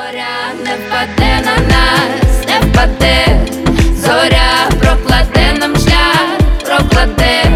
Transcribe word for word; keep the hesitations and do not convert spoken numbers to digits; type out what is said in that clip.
Зоря не впаде на нас, не впаде, зоря прокладе нам шлях, прокладе.